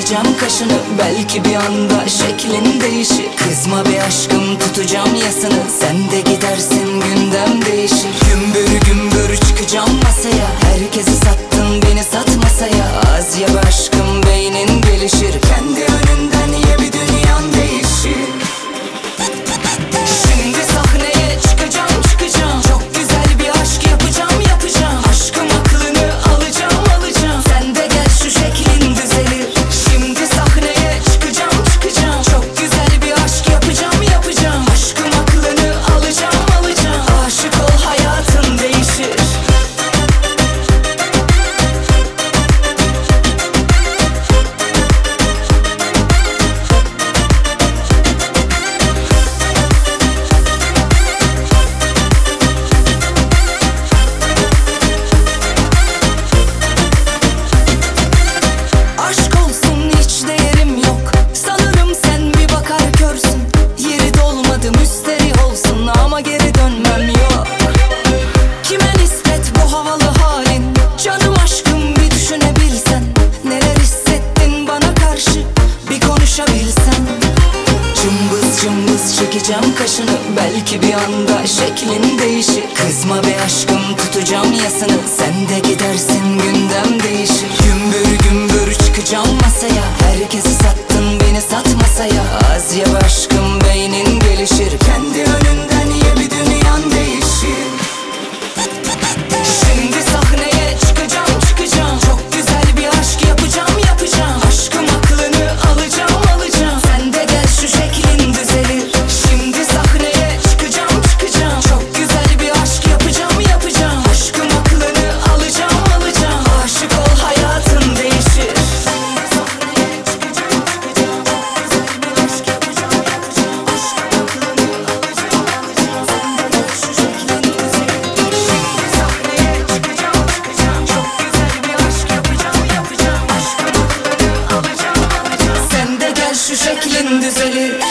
Çekeceğim kaşını, belki bir anda şeklin değişir. Kızma be aşkım, tutacağım yasını, sen de gidersin gündem değişir. Gümbür gümbür çıkacağım masaya, herkesi sattın beni sat masaya. Az ye be aşkım, beynin gelişir, kendi önünden ye bir dünyan değişir. Şimdi sahneye çıkacağım çıkacağım, çok güzel bir aşk yapacağım yapacağım. Aşkım aklını alacağım alacağım, sen de gel şu şeklin düzelir. Şimdi sahneye çıkacağım çıkacağım, çok güzel bir aşk yapacağım yapacağım. Aşkım aklını alacağım alacağım, aşık ol hayatın değişir. Aşk olsun hiç değerim yok, sanırım sen bir bakar körsün. Yeri dolmadı müsteri olsun ama geri dönmem yok. Kime nispet bu havalı halin, canım aşkım bir düşünebilsen. Neler hissettin bana karşı, bir konuşabilsen. Cımbız cımbız çekeceğim kaşını, belki bir anda şeklin değişir. Kızma be aşkım, tutacağım yasını, sen de gidersin gündem değişir. Gümbür gümbür çıkacağım masaya, herkesi sattın beni sat masaya. Az ye be aşkım, beynin gelişir, kendi önünden ye bir dünyan değişir. Şimdi sahneye çıkacağım çıkacağım, çok güzel bir aşk yapacağım yapacağım. Aşkım aklını alacağım alacağım, sen de gel şu şeklin düzelir. Şimdi sahneye çıkacağım çıkacağım, çok güzel bir aşk yapacağım yapacağım. Aşkım aklını alacağım alacağım, aşık ol hayatın değişir. Sen de gel şu şeklin düzelir.